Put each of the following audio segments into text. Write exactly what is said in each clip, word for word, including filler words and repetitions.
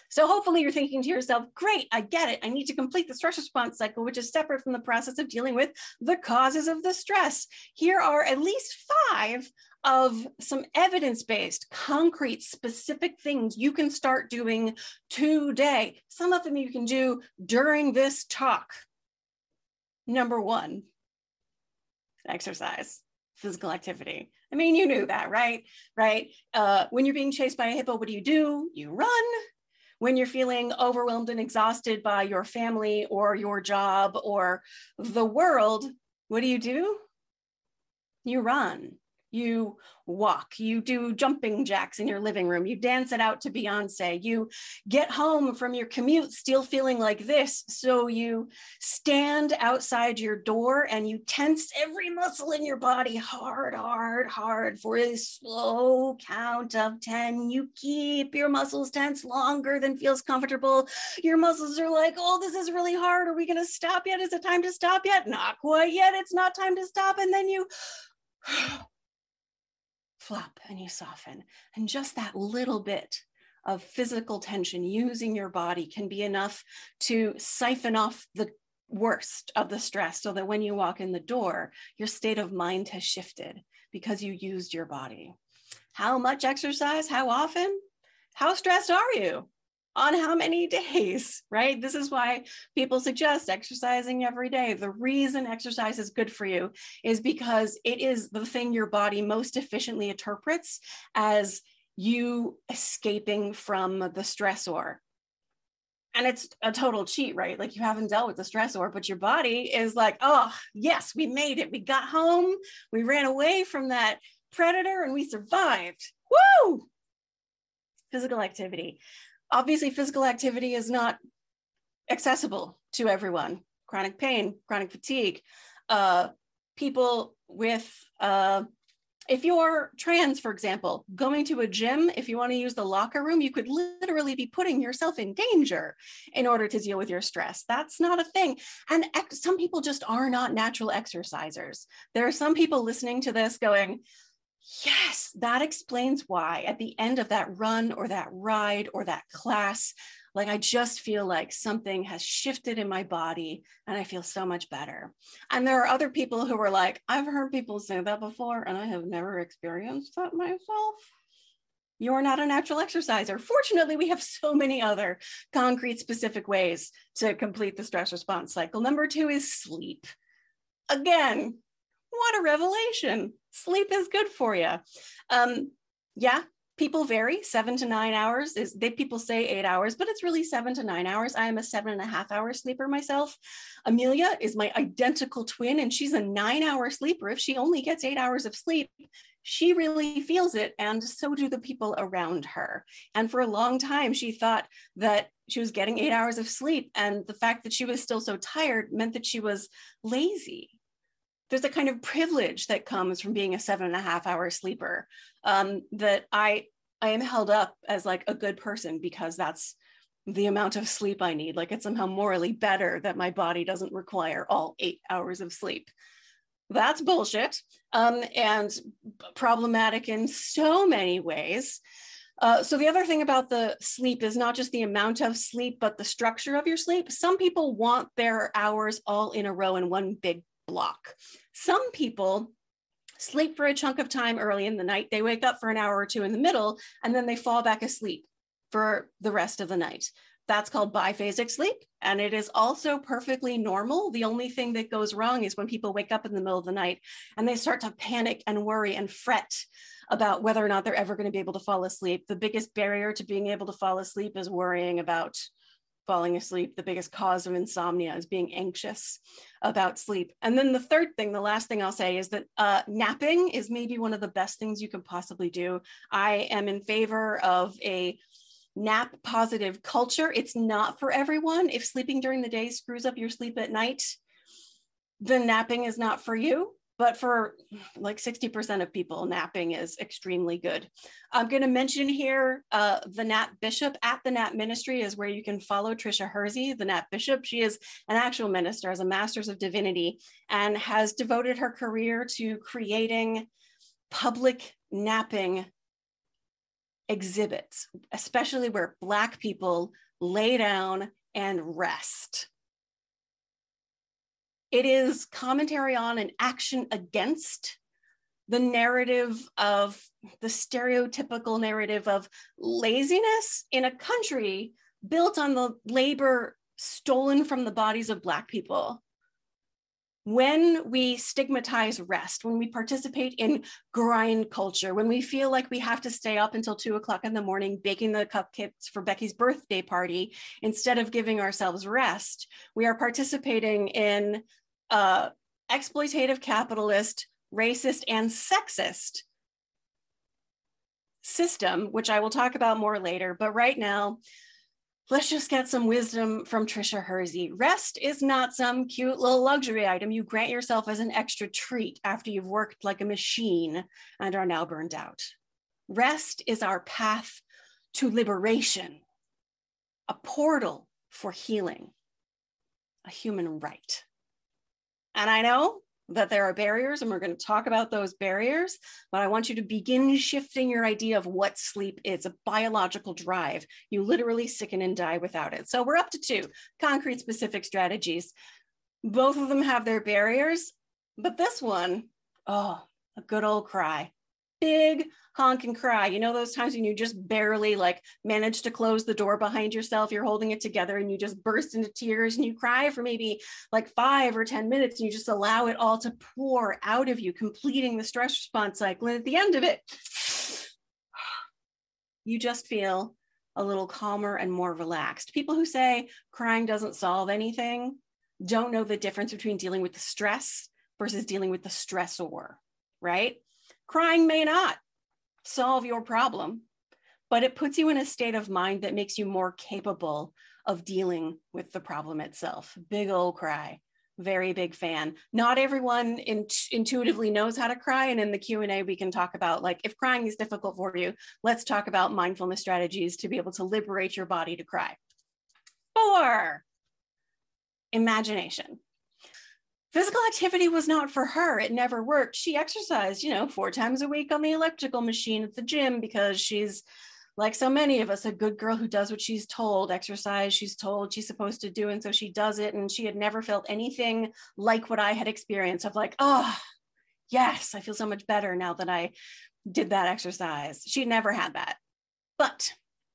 So hopefully you're thinking to yourself, great, I get it. I need to complete the stress response cycle, which is separate from the process of dealing with the causes of the stress. Here are at least five of some evidence-based, concrete, specific things you can start doing today. Some of them you can do during this talk. Number one, exercise, physical activity. I mean, you knew that, right? Right? Uh, when you're being chased by a hippo, what do you do? You run. When you're feeling overwhelmed and exhausted by your family or your job or the world, what do you do? You run. You walk, you do jumping jacks in your living room, you dance it out to Beyonce, you get home from your commute still feeling like this, so you stand outside your door and you tense every muscle in your body hard, hard, hard for a slow count of ten. You keep your muscles tense longer than feels comfortable. Your muscles are like, oh, this is really hard. Are we going to stop yet? Is it time to stop yet? Not quite yet. It's not time to stop. And then you flop and you soften. And just that little bit of physical tension using your body can be enough to siphon off the worst of the stress so that when you walk in the door, your state of mind has shifted because you used your body. How much exercise? How often? How stressed are you? On how many days, right? This is why people suggest exercising every day. The reason exercise is good for you is because it is the thing your body most efficiently interprets as you escaping from the stressor. And it's a total cheat, right? Like you haven't dealt with the stressor, but your body is like, oh, yes, we made it. We got home. We ran away from that predator and we survived. Woo! Physical activity. Obviously, physical activity is not accessible to everyone. Chronic pain, chronic fatigue, uh, people with, uh, if you're trans, for example, going to a gym, if you want to use the locker room, you could literally be putting yourself in danger in order to deal with your stress. That's not a thing. And ex- some people just are not natural exercisers. There are some people listening to this going, yes, that explains why at the end of that run or that ride or that class, like I just feel like something has shifted in my body and I feel so much better. And there are other people who are like, I've heard people say that before and I have never experienced that myself. You're not a natural exerciser. Fortunately, we have so many other concrete specific ways to complete the stress response cycle. Number two is sleep. Again, what a revelation. Sleep is good for you. Um, yeah, people vary. Seven to nine hours is, they people say eight hours, but it's really seven to nine hours. I am a seven and a half hour sleeper myself. Amelia is my identical twin, and she's a nine hour sleeper. If she only gets eight hours of sleep, she really feels it, and so do the people around her. And for a long time, she thought that she was getting eight hours of sleep, and the fact that she was still so tired meant that she was lazy. There's a kind of privilege that comes from being a seven and a half hour sleeper, um, that I, I am held up as like a good person because that's the amount of sleep I need. Like it's somehow morally better that my body doesn't require all eight hours of sleep. That's bullshit, um, and problematic in so many ways. Uh, so the other thing about the sleep is not just the amount of sleep, but the structure of your sleep. Some people want their hours all in a row in one big block. Some people sleep for a chunk of time early in the night. They wake up for an hour or two in the middle, and then they fall back asleep for the rest of the night. That's called biphasic sleep, and it is also perfectly normal. The only thing that goes wrong is when people wake up in the middle of the night and they start to panic and worry and fret about whether or not they're ever going to be able to fall asleep. The biggest barrier to being able to fall asleep is worrying about falling asleep. The biggest cause of insomnia is being anxious about sleep. And then the third thing, the last thing I'll say is that uh, napping is maybe one of the best things you can possibly do. I am in favor of a nap positive culture. It's not for everyone. If sleeping during the day screws up your sleep at night, then napping is not for you. But for like sixty percent of people, napping is extremely good. I'm going to mention here uh, the Nap Bishop at the Nap Ministry is where you can follow Trisha Hersey, the Nap Bishop. She is an actual minister, has a master's of divinity, and has devoted her career to creating public napping exhibits, especially where Black people lay down and rest. It is commentary on and action against the narrative of the stereotypical narrative of laziness in a country built on the labor stolen from the bodies of Black people. When we stigmatize rest, when we participate in grind culture, when we feel like we have to stay up until two o'clock in the morning baking the cupcakes for Becky's birthday party instead of giving ourselves rest, we are participating in uh, exploitative, capitalist, racist, and sexist system, which I will talk about more later. But right now, let's just get some wisdom from Tricia Hersey. Rest is not some cute little luxury item you grant yourself as an extra treat after you've worked like a machine and are now burned out. Rest is our path to liberation, a portal for healing, a human right. And I know that there are barriers, and we're going to talk about those barriers, but I want you to begin shifting your idea of what sleep is, a biological drive. You literally sicken and die without it. So we're up to two concrete specific strategies. Both of them have their barriers, but this one, oh, a good old cry. Big honking cry. You know those times when you just barely like manage to close the door behind yourself, you're holding it together and you just burst into tears and you cry for maybe like five or ten minutes and you just allow it all to pour out of you, completing the stress response cycle. And at the end of it, you just feel a little calmer and more relaxed. People who say crying doesn't solve anything don't know the difference between dealing with the stress versus dealing with the stressor, right? Crying may not solve your problem, but it puts you in a state of mind that makes you more capable of dealing with the problem itself. Big old cry, very big fan. Not everyone in, intuitively knows how to cry. And in the Q and A, we can talk about like, if crying is difficult for you, let's talk about mindfulness strategies to be able to liberate your body to cry. Four, imagination. Physical activity was not for her. It never worked. She exercised, you know, four times a week on the elliptical machine at the gym because she's, like so many of us, a good girl who does what she's told, exercise she's told she's supposed to do. And so she does it. And she had never felt anything like what I had experienced of like, oh, yes, I feel so much better now that I did that exercise. She never had that. But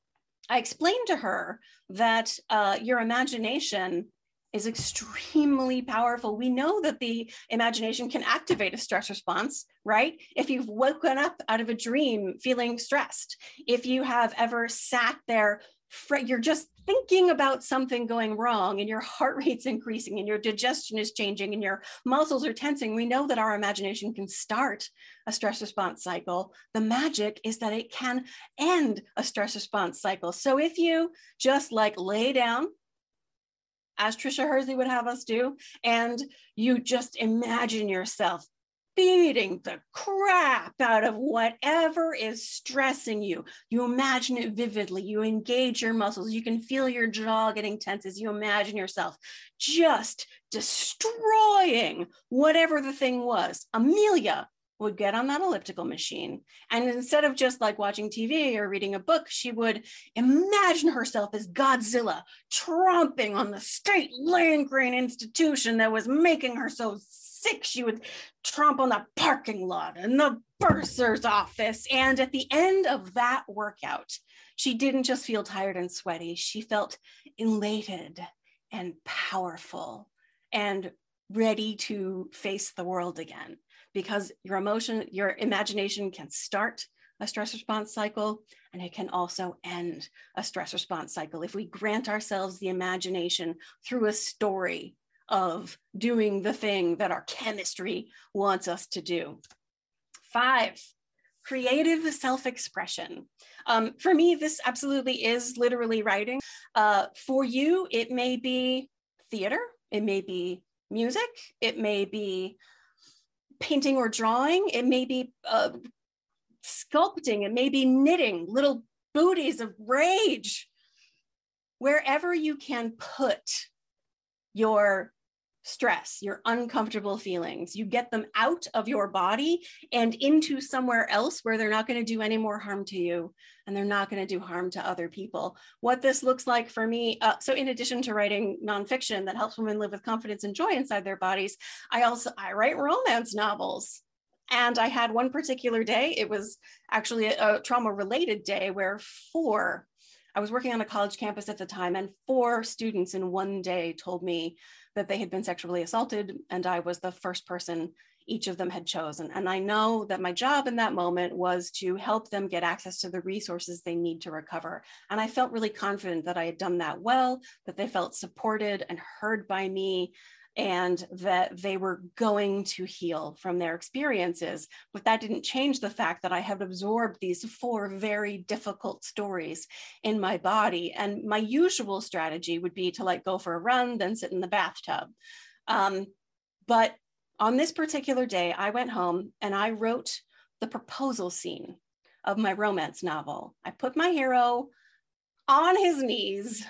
I explained to her that uh, your imagination is extremely powerful. We know that the imagination can activate a stress response, right? If you've woken up out of a dream feeling stressed, if you have ever sat there, you're just thinking about something going wrong and your heart rate's increasing and your digestion is changing and your muscles are tensing, we know that our imagination can start a stress response cycle. The magic is that it can end a stress response cycle. So if you just like lay down, as Tricia Hersey would have us do, and you just imagine yourself beating the crap out of whatever is stressing you. You imagine it vividly, you engage your muscles, you can feel your jaw getting tense as you imagine yourself just destroying whatever the thing was. Amelia would get on that elliptical machine. And instead of just like watching T V or reading a book, she would imagine herself as Godzilla tromping on the state land grant institution that was making her so sick. She would tromp on the parking lot and the bursar's office. And at the end of that workout, she didn't just feel tired and sweaty. She felt elated and powerful and ready to face the world again. Because your emotion, your imagination can start a stress response cycle, and it can also end a stress response cycle. If we grant ourselves the imagination through a story of doing the thing that our chemistry wants us to do. Five, creative self-expression. Um, for me, this absolutely is literally writing. Uh, for you, it may be theater, it may be music, it may be painting or drawing, it may be uh, sculpting, it may be knitting, little booties of rage. Wherever you can put your stress, your uncomfortable feelings. You get them out of your body and into somewhere else where they're not going to do any more harm to you, and they're not going to do harm to other people. What this looks like for me, uh, so in addition to writing nonfiction that helps women live with confidence and joy inside their bodies, I also, I write romance novels. And I had one particular day, it was actually a, a trauma-related day where four, I was working on a college campus at the time, and four students in one day told me that they had been sexually assaulted, and I was the first person each of them had chosen. And I know that my job in that moment was to help them get access to the resources they need to recover. And I felt really confident that I had done that well, that they felt supported and heard by me, and that they were going to heal from their experiences. But that didn't change the fact that I had absorbed these four very difficult stories in my body. And my usual strategy would be to like go for a run, then sit in the bathtub. Um, but on this particular day, I went home and I wrote the proposal scene of my romance novel. I put my hero on his knees,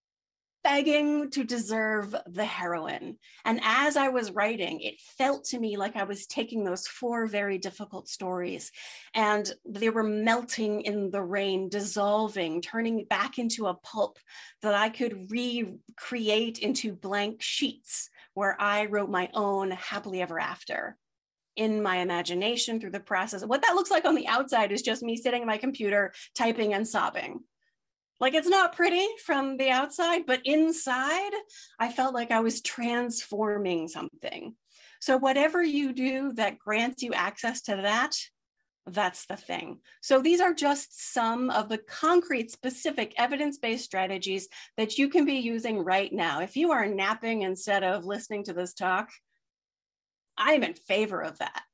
begging to deserve the heroine. And as I was writing, it felt to me like I was taking those four very difficult stories and they were melting in the rain, dissolving, turning back into a pulp that I could recreate into blank sheets where I wrote my own happily ever after in my imagination through the process. What that looks like on the outside is just me sitting at my computer, typing and sobbing. Like, it's not pretty from the outside, but inside, I felt like I was transforming something. So whatever you do that grants you access to that, that's the thing. So these are just some of the concrete, specific, evidence-based strategies that you can be using right now. If you are napping instead of listening to this talk, I'm in favor of that.